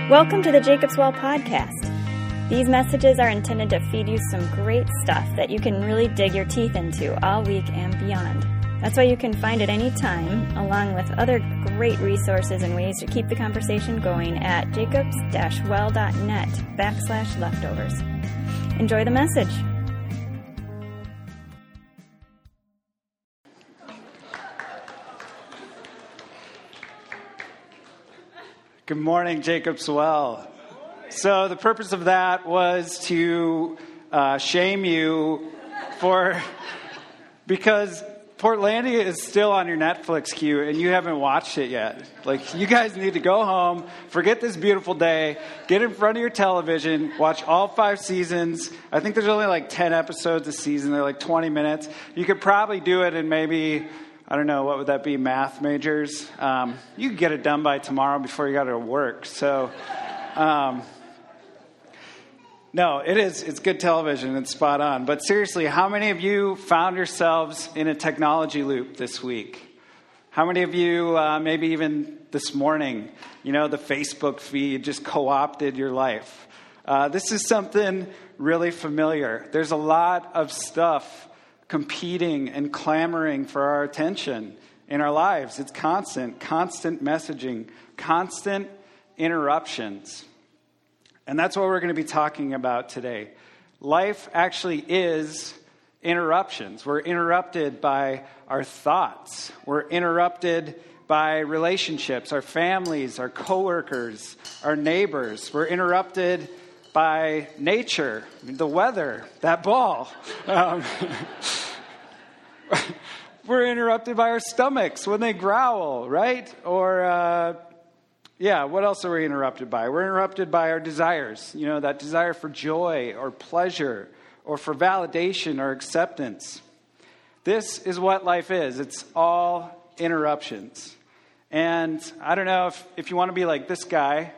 Welcome to the Jacob's Well podcast. These messages are intended to feed you some great stuff that you can really dig your teeth into all week and beyond. That's why you can find it any time, along with other great resources and ways to keep the conversation going at jacobs-well.net/leftovers. Enjoy the message. Good morning, Jacob's Well. So the purpose of that was to shame you because Portlandia is still on your Netflix queue and you haven't watched it yet. Like, you guys need to go home, forget this beautiful day, get in front of your television, watch all 5 seasons. I think there's only like 10 episodes a season. They're like 20 minutes. You could probably do it in maybe, I don't know, what would that be, math majors? You could get it done by tomorrow before you got to work. So, no, it's good television. It's spot on. But seriously, how many of you found yourselves in a technology loop this week? How many of you, maybe even this morning, the Facebook feed just co-opted your life? This is something really familiar. There's a lot of stuff competing and clamoring for our attention in our lives. It's constant messaging, constant interruptions. And that's what we're going to be talking about today. Life actually is interruptions. We're interrupted by our thoughts. We're interrupted by relationships, our families, our coworkers, our neighbors. We're interrupted by nature, the weather, that ball. We're interrupted by our stomachs when they growl, right? Or, what else are we interrupted by? We're interrupted by our desires, that desire for joy or pleasure or for validation or acceptance. This is what life is. It's all interruptions. And I don't know if you want to be like this guy.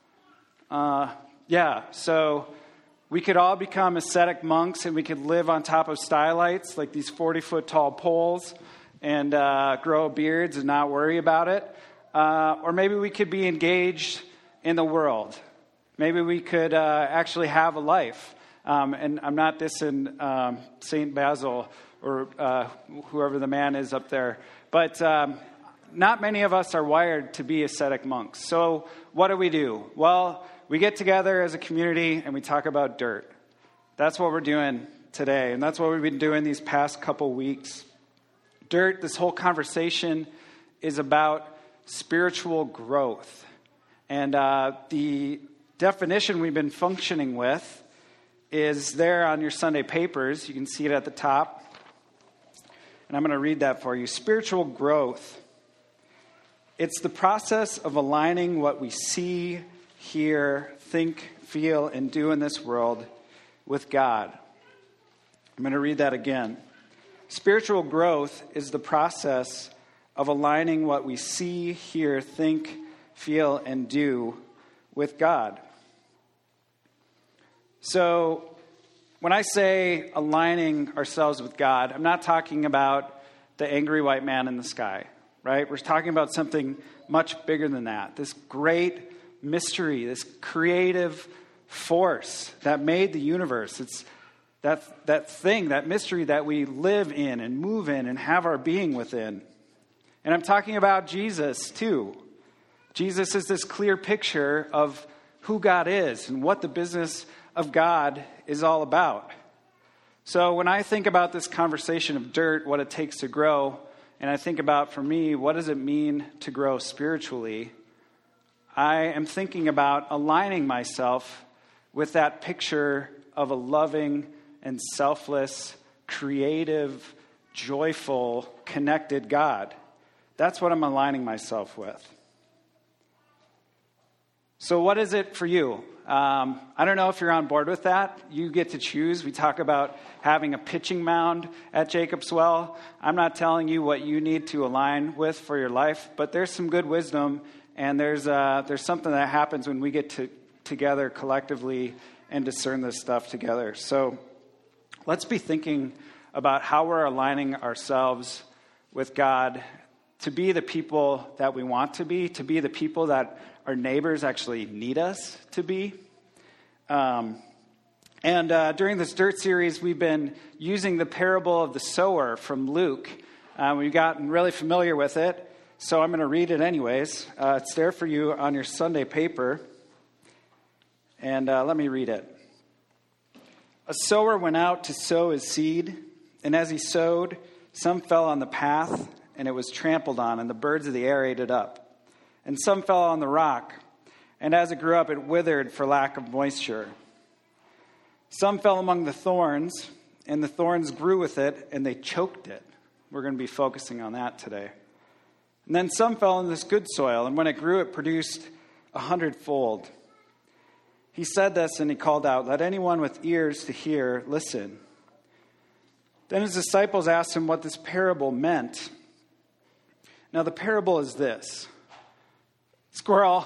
So we could all become ascetic monks and we could live on top of stylites, like these 40-foot tall poles, and grow beards and not worry about it. Or maybe we could be engaged in the world. Maybe we could actually have a life. And I'm not dissing St. Basil or whoever the man is up there. But not many of us are wired to be ascetic monks. So what do? Well, we get together as a community and we talk about dirt. That's what we're doing today. And that's what we've been doing these past couple weeks. Dirt, this whole conversation is about spiritual growth. And the definition we've been functioning with is there on your Sunday papers. You can see it at the top. And I'm going to read that for you. Spiritual growth. It's the process of aligning what we see, hear, think, feel, and do in this world with God. I'm going to read that again. Spiritual growth is the process of aligning what we see, hear, think, feel, and do with God. So when I say aligning ourselves with God, I'm not talking about the angry white man in the sky, right? We're talking about something much bigger than that. This great mystery, this creative force that made the universe. It's that thing, that mystery that we live in and move in and have our being within. And I'm talking about Jesus, too. Jesus is this clear picture of who God is and what the business of God is all about. So when I think about this conversation of dirt, what it takes to grow, and I think about, for me, what does it mean to grow spiritually, I am thinking about aligning myself with that picture of a loving and selfless, creative, joyful, connected God. That's what I'm aligning myself with. So what is it for you? I don't know if you're on board with that. You get to choose. We talk about having a pitching mound at Jacob's Well. I'm not telling you what you need to align with for your life, but there's some good wisdom, and there's something that happens when we get together collectively and discern this stuff together. So let's be thinking about how we're aligning ourselves with God to be the people that we want to be the people that our neighbors actually need us to be. During this Dirt series, we've been using the parable of the sower from Luke. We've gotten really familiar with it, so I'm going to read it anyways. It's there for you on your Sunday paper. And let me read it. A sower went out to sow his seed, and as he sowed, some fell on the path, and it was trampled on, and the birds of the air ate it up. And some fell on the rock, and as it grew up, it withered for lack of moisture. Some fell among the thorns, and the thorns grew with it, and they choked it. We're going to be focusing on that today. And then some fell in this good soil, and when it grew, it produced 100-fold. He said this, and he called out, "Let anyone with ears to hear listen." Then his disciples asked him what this parable meant. Now, the parable is this. Squirrel.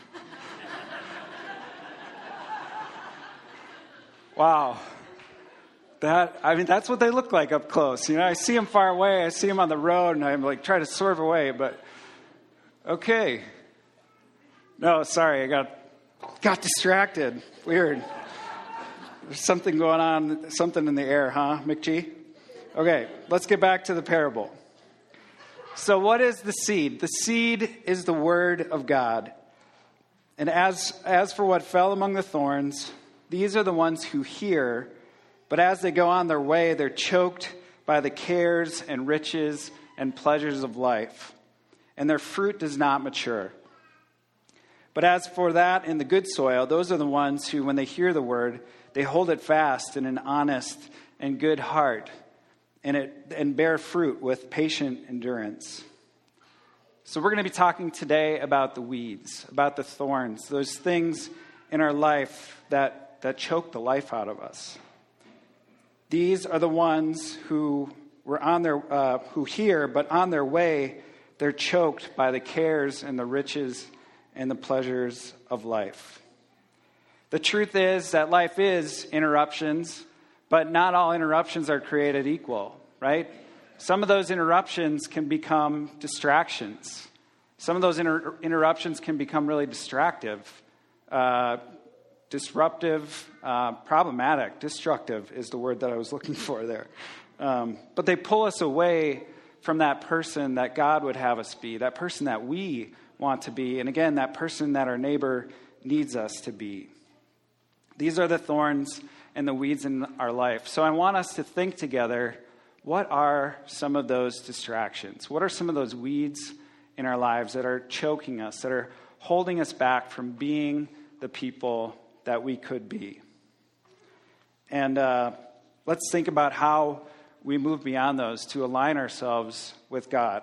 Wow. That's what they look like up close. I see them far away. I see them on the road, and I'm like, try to swerve away, but okay. No, sorry, I got distracted. Weird. There's something going on, something in the air, huh, McGee? Okay, let's get back to the parable. So what is the seed? The seed is the word of God. And as for what fell among the thorns, these are the ones who hear, but as they go on their way, they're choked by the cares and riches and pleasures of life, and their fruit does not mature. But as for that in the good soil, those are the ones who, when they hear the word, they hold it fast in an honest and good heart, and bear fruit with patient endurance. So we're going to be talking today about the weeds, about the thorns, those things in our life that choke the life out of us. These are the ones who were who hear, but on their way, they're choked by the cares and the riches and the pleasures of life. The truth is that life is interruptions, but not all interruptions are created equal, right? Some of those interruptions can become distractions. Some of those interruptions can become really disruptive, problematic. Destructive is the word that I was looking for there. But they pull us away from that person that God would have us be, that person that we want to be, and again, that person that our neighbor needs us to be. These are the thorns and the weeds in our life. So I want us to think together, what are some of those distractions? What are some of those weeds in our lives that are choking us, that are holding us back from being the people that we could be? And let's think about how we move beyond those to align ourselves with God.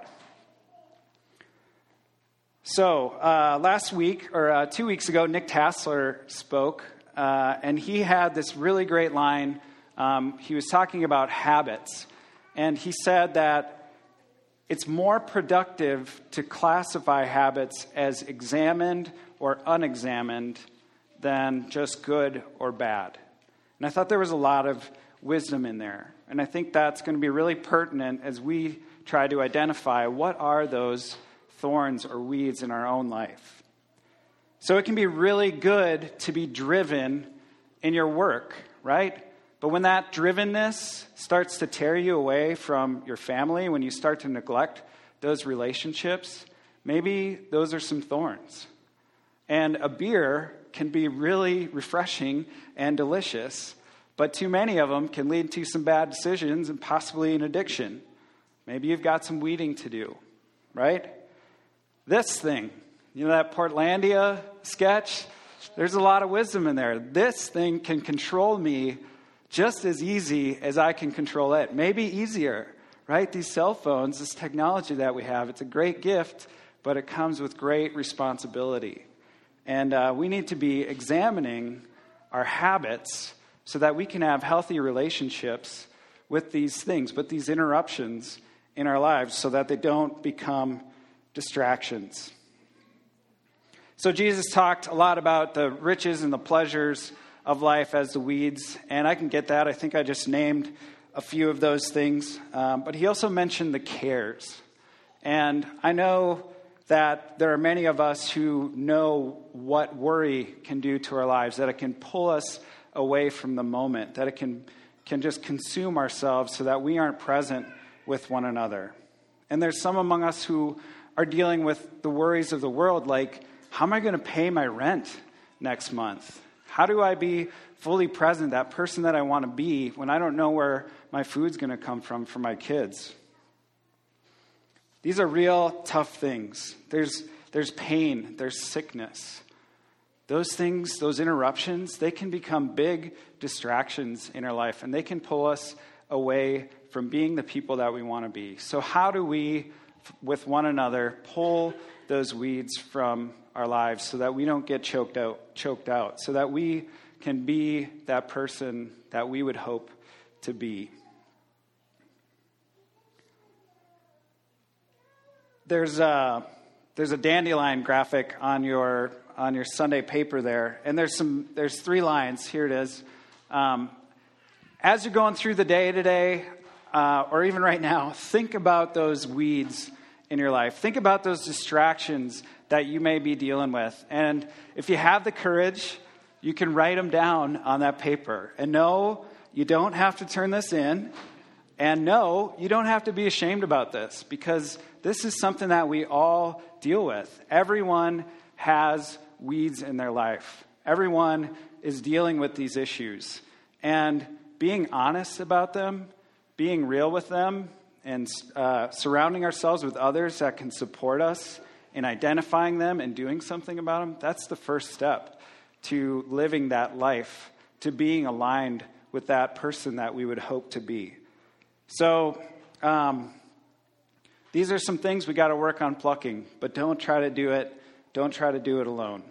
So last week, or 2 weeks ago, Nick Tassler spoke, and he had this really great line. He was talking about habits, and he said that it's more productive to classify habits as examined or unexamined than just good or bad. And I thought there was a lot of wisdom in there. And I think that's going to be really pertinent as we try to identify what are those thorns or weeds in our own life. So it can be really good to be driven in your work, right? But when that drivenness starts to tear you away from your family, when you start to neglect those relationships, maybe those are some thorns. And a beer can be really refreshing and delicious, but too many of them can lead to some bad decisions and possibly an addiction. Maybe you've got some weeding to do, right? This thing, that Portlandia sketch, there's a lot of wisdom in there. This thing can control me just as easy as I can control it. Maybe easier, right? These cell phones, this technology that we have, it's a great gift, but it comes with great responsibility. And we need to be examining our habits so that we can have healthy relationships with these things, with these interruptions in our lives so that they don't become distractions. So Jesus talked a lot about the riches and the pleasures of life as the weeds, and I can get that. I think I just named a few of those things. But he also mentioned the cares. And I know that there are many of us who know what worry can do to our lives, that it can pull us away from the moment, that it can just consume ourselves so that we aren't present with one another. And there's some among us who are dealing with the worries of the world, like, how am I going to pay my rent next month? How do I be fully present, that person that I want to be, when I don't know where my food's going to come from for my kids? These are real tough things. There's pain, there's sickness. Those things, those interruptions, they can become big distractions in our life, and they can pull us away from being the people that we want to be. So how do we, with one another, pull those weeds from our lives so that we don't get choked out, so that we can be that person that we would hope to be? There's a dandelion graphic on your Sunday paper there, and there's 3 lines. Here it is. As you're going through the day today, or even right now, think about those weeds in your life. Think about those distractions that you may be dealing with. And if you have the courage, you can write them down on that paper. And no, you don't have to turn this in. And no, you don't have to be ashamed about this, because this is something that we all deal with. Everyone has weeds in their life. Everyone is dealing with these issues. And being honest about them, being real with them, and surrounding ourselves with others that can support us in identifying them and doing something about them, that's the first step to living that life, to being aligned with that person that we would hope to be. So these are some things we got to work on plucking, but don't try to do it alone.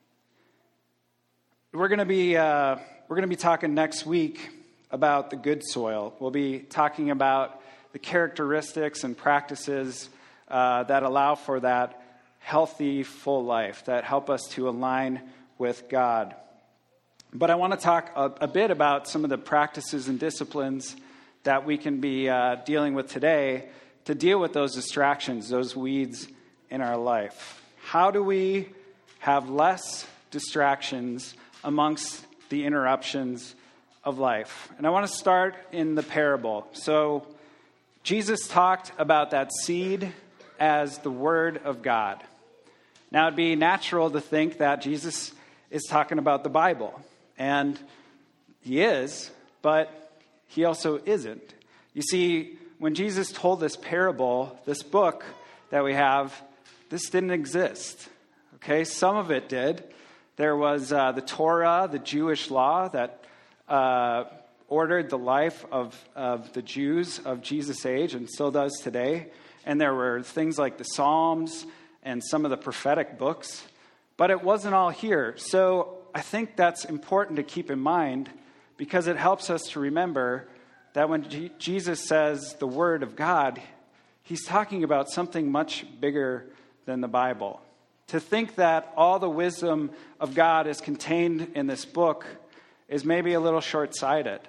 We're going to be talking next week about the good soil. We'll be talking about the characteristics and practices that allow for that healthy, full life, that help us to align with God. But I want to talk a bit about some of the practices and disciplines that we can be dealing with today to deal with those distractions, those weeds in our life. How do we have less distractions amongst the interruptions of life? And I want to start in the parable. So Jesus talked about that seed as the Word of God. Now, it'd be natural to think that Jesus is talking about the Bible. And he is, but he also isn't. You see, when Jesus told this parable, this book that we have, this didn't exist. Okay, some of it did. There was the Torah, the Jewish law that ordered the life of the Jews of Jesus' age and still does today. And there were things like the Psalms and some of the prophetic books. But it wasn't all here. So I think that's important to keep in mind, because it helps us to remember that when Jesus says the Word of God, he's talking about something much bigger than the Bible. To think that all the wisdom of God is contained in this book is maybe a little short-sighted.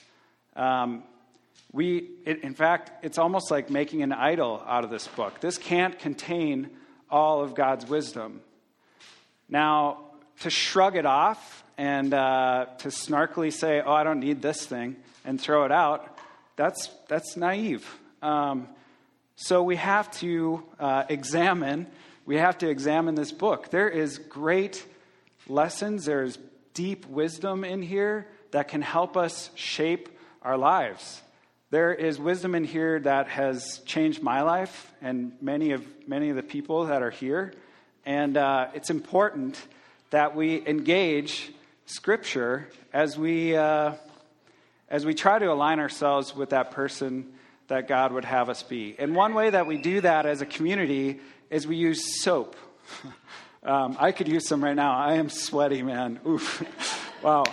In fact, it's almost like making an idol out of this book. This can't contain all of God's wisdom. Now, to shrug it off and to snarkily say, "Oh, I don't need this thing," and throw it out, that's naive. So we have to examine this book. There is great lessons. There's deep wisdom in here that can help us shape our lives. There is wisdom in here that has changed my life and many of the people that are here. And it's important that we engage Scripture as we try to align ourselves with that person that God would have us be. And one way that we do that as a community is we use soap. I could use some right now. I am sweaty, man. Oof. Wow.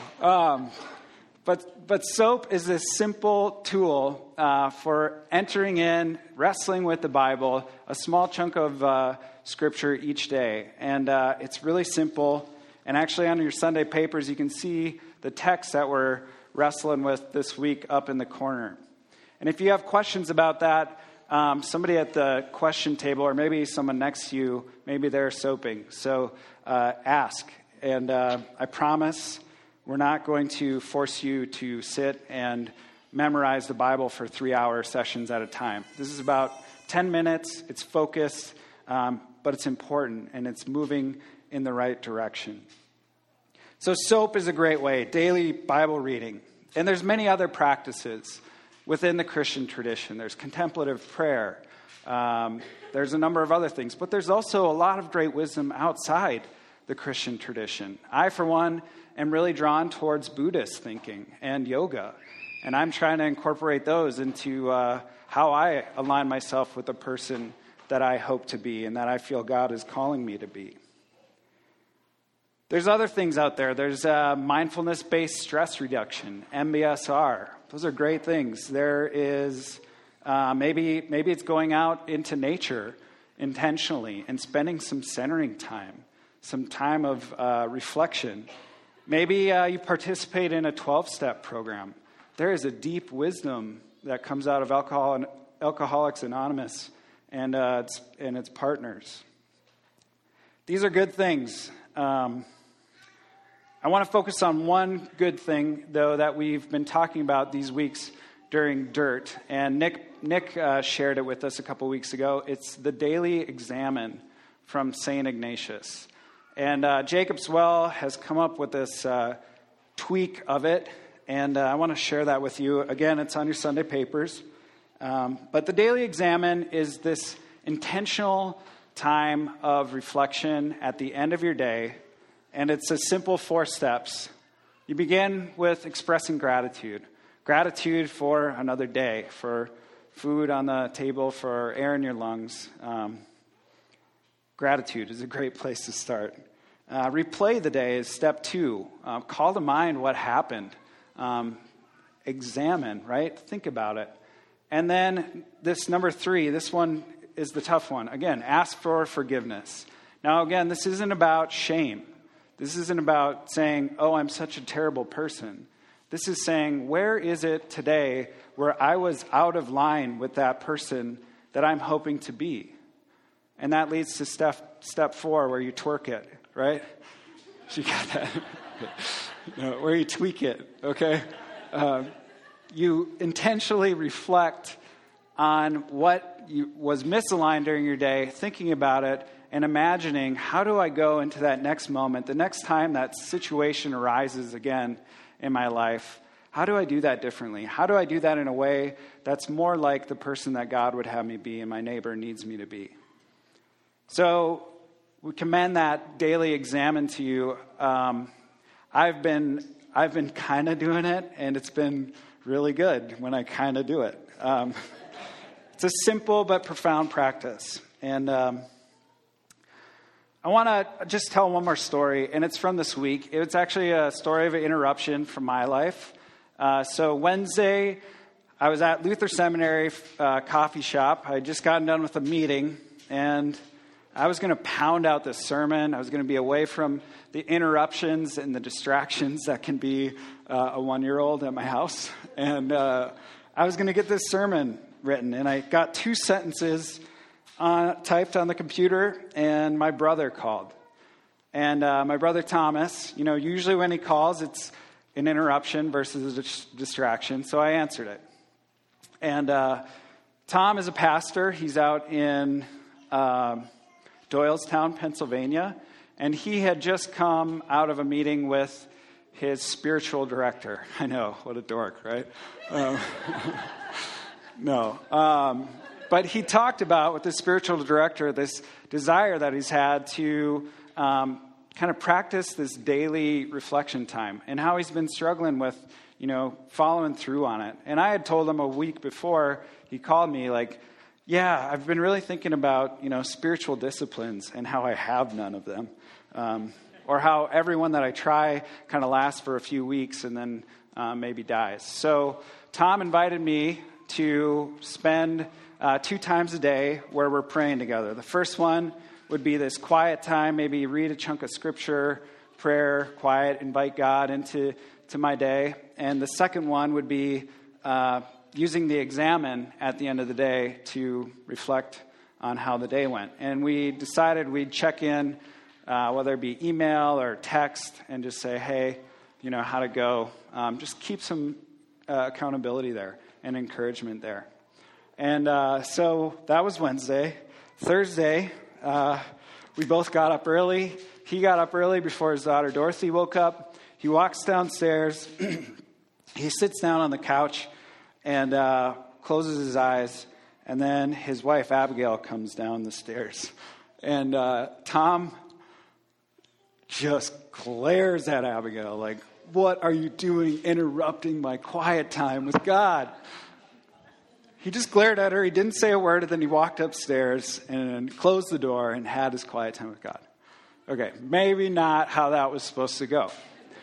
But soap is this simple tool for entering in, wrestling with the Bible, a small chunk of Scripture each day. And it's really simple. And actually on your Sunday papers, you can see the text that we're wrestling with this week up in the corner. And if you have questions about that, somebody at the question table, or maybe someone next to you, maybe they're soaping. So ask. And I promise we're not going to force you to sit and memorize the Bible for 3-hour sessions at a time. This is about 10 minutes. It's focused, but it's important, and it's moving in the right direction. So SOAP is a great way, daily Bible reading. And there's many other practices within the Christian tradition. There's contemplative prayer. There's a number of other things. But there's also a lot of great wisdom outside the Christian tradition. I, for one, am really drawn towards Buddhist thinking and yoga. And I'm trying to incorporate those into how I align myself with the person that I hope to be and that I feel God is calling me to be. There's other things out there. There's mindfulness-based stress reduction, MBSR. Those are great things. There is maybe it's going out into nature intentionally and spending some centering time, some time of reflection. Maybe you participate in a 12-step program. There is a deep wisdom that comes out of Alcoholics Anonymous and its partners. These are good things. I want to focus on one good thing, though, that we've been talking about these weeks during Dirt. And Nick shared it with us a couple weeks ago. It's the Daily Examen from St. Ignatius. And Jacob's Well has come up with this tweak of it. And I want to share that with you. Again, it's on your Sunday papers. But the Daily Examen is this intentional time of reflection at the end of your day. And it's a simple 4 steps. You begin with expressing gratitude. Gratitude for another day, for food on the table, for air in your lungs. Gratitude is a great place to start. Replay the day is step 2. Call to mind what happened. Examine, right? Think about it. And then this number 3, this one is the tough one. Again, ask for forgiveness. Now, again, this isn't about shame. This isn't about saying, oh, I'm such a terrible person. This is saying, where is it today where I was out of line with that person that I'm hoping to be? And that leads to step 4, where you twerk it, right? You got that? No, where you tweak it, okay? You intentionally reflect on what was misaligned during your day, thinking about it, and imagining, how do I go into that next moment, the next time that situation arises again in my life? How do I do that differently? How do I do that in a way that's more like the person that God would have me be and my neighbor needs me to be? So we commend that Daily Examen to you. I've been kind of doing it, and it's been really good when I kind of do it. It's a simple but profound practice. And I want to just tell one more story, and it's from this week. It's actually a story of an interruption from my life. So Wednesday, I was at Luther Seminary coffee shop. I had just gotten done with a meeting, and I was going to pound out this sermon. I was going to be away from the interruptions and the distractions that can be a 1-year-old at my house. And I was going to get this sermon written, and I got 2 sentences typed on the computer, and my brother called. And my brother Thomas, usually when he calls, it's an interruption versus a distraction, so I answered it. And Tom is a pastor. He's out in Doylestown, Pennsylvania, and he had just come out of a meeting with his spiritual director. I know, what a dork, right? No. But he talked about, with his spiritual director, this desire that he's had to kind of practice this daily reflection time and how he's been struggling with, following through on it. And I had told him a week before he called me, yeah, I've been really thinking about, spiritual disciplines and how I have none of them. Or how everyone that I try kind of lasts for a few weeks and then maybe dies. So Tom invited me to spend 2 times a day where we're praying together. The first one would be this quiet time, maybe read a chunk of scripture, prayer, quiet, invite God into my day. And the second one would be using the examine at the end of the day to reflect on how the day went. And we decided we'd check in, whether it be email or text, and just say, hey, how'd it go? Just keep some accountability there and encouragement there. And so that was Wednesday. Thursday, we both got up early. He got up early before his daughter Dorothy woke up. He walks downstairs. He sits down on the couch and closes his eyes. And then his wife, Abigail, comes down the stairs. And Tom just glares at Abigail like, what are you doing interrupting my quiet time with God? He just glared at her. He didn't say a word, and then he walked upstairs and closed the door and had his quiet time with God. Okay, maybe not how that was supposed to go.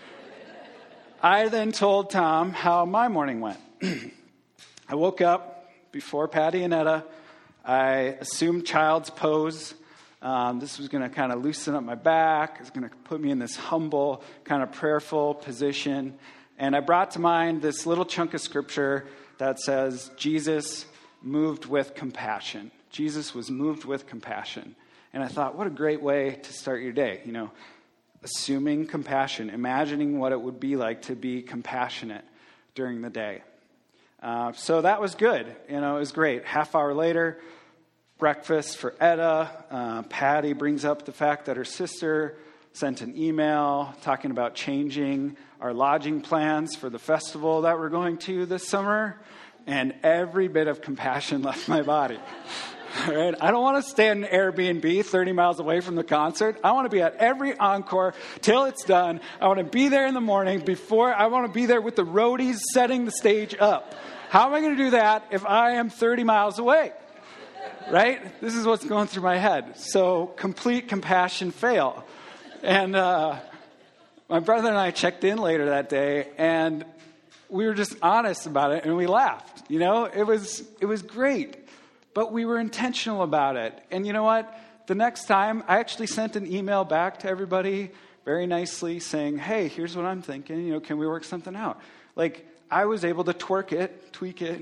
I then told Tom how my morning went. I woke up before Patty and Etta. I assumed child's pose. This was going to kind of loosen up my back. It's going to put me in this humble, kind of prayerful position. And I brought to mind this little chunk of scripture that says Jesus moved with compassion. Jesus was moved with compassion. And I thought, what a great way to start your day. Assuming compassion, imagining what it would be like to be compassionate during the day. So that was good. It was great. Half hour later, breakfast for Etta. Patty brings up the fact that her sister sent an email talking about changing our lodging plans for the festival that we're going to this summer. And every bit of compassion left my body. All right? I don't want to stay in an Airbnb 30 miles away from the concert. I want to be at every encore till it's done. I want to be there in the morning I want to be there with the roadies setting the stage up. How am I going to do that if I am 30 miles away? Right? This is what's going through my head. So complete compassion fail. And my brother and I checked in later that day, and we were just honest about it, and we laughed. It was great, but we were intentional about it. And you know what? The next time, I actually sent an email back to everybody very nicely saying, hey, here's what I'm thinking. Can we work something out? I was able to tweak it.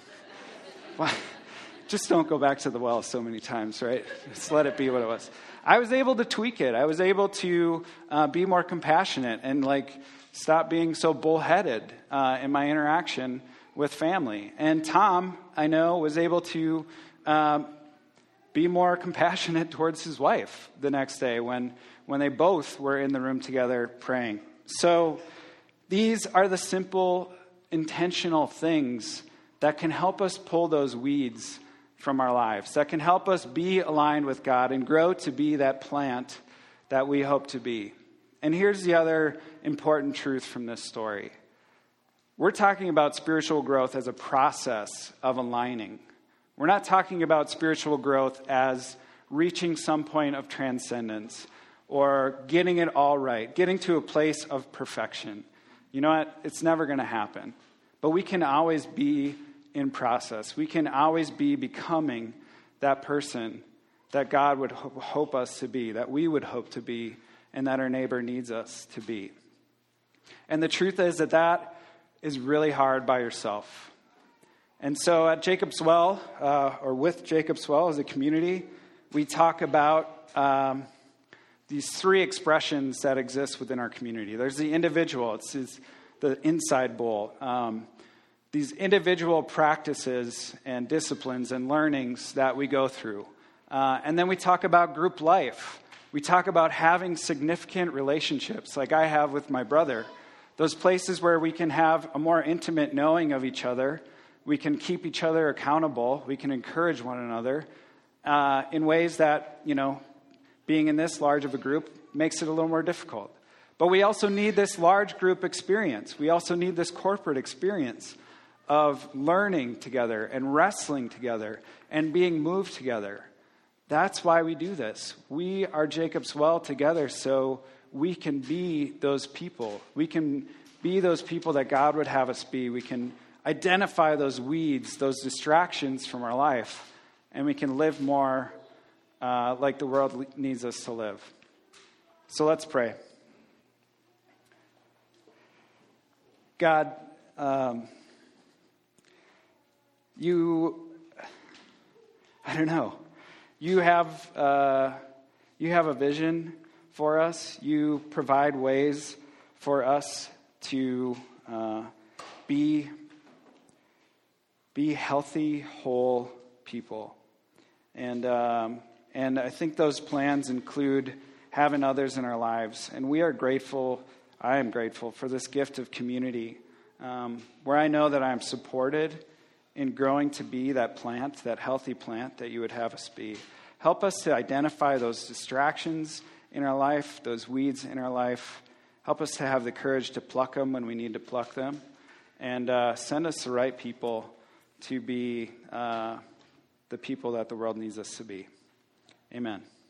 Just don't go back to the well so many times, right? Just let it be what it was. I was able to tweak it. I was able to be more compassionate and stop being so bullheaded in my interaction with family. And Tom, I know, was able to be more compassionate towards his wife the next day when they both were in the room together praying. So these are the simple, intentional things that can help us pull those weeds from our lives, that can help us be aligned with God and grow to be that plant that we hope to be. And here's the other important truth from this story. We're talking about spiritual growth as a process of aligning. We're not talking about spiritual growth as reaching some point of transcendence or getting it all right, getting to a place of perfection. You know what? It's never going to happen. But we can always be in process. We can always be becoming that person that God would hope us to be, that we would hope to be, and that our neighbor needs us to be. And the truth is that is really hard by yourself. And so at Jacob's Well, or with Jacob's Well as a community, we talk about these three expressions that exist within our community. There's the individual. It's the inside bowl. These individual practices and disciplines and learnings that we go through. And then we talk about group life. We talk about having significant relationships like I have with my brother. Those places where we can have a more intimate knowing of each other. We can keep each other accountable. We can encourage one another in ways that, being in this large of a group makes it a little more difficult. But we also need this large group experience. We also need this corporate experience of learning together and wrestling together and being moved together. That's why we do this. We are Jacob's Well together so we can be those people. We can be those people that God would have us be. We can identify those weeds, those distractions from our life, and we can live more like the world needs us to live. So let's pray. God, I don't know, you have a vision for us. You provide ways for us to be healthy, whole people. And I think those plans include having others in our lives. And we are grateful, I am grateful for this gift of community, where I know that I am supported in growing to be that plant, that healthy plant that you would have us be. Help us to identify those distractions in our life, those weeds in our life. Help us to have the courage to pluck them when we need to pluck them. And send us the right people to be the people that the world needs us to be. Amen.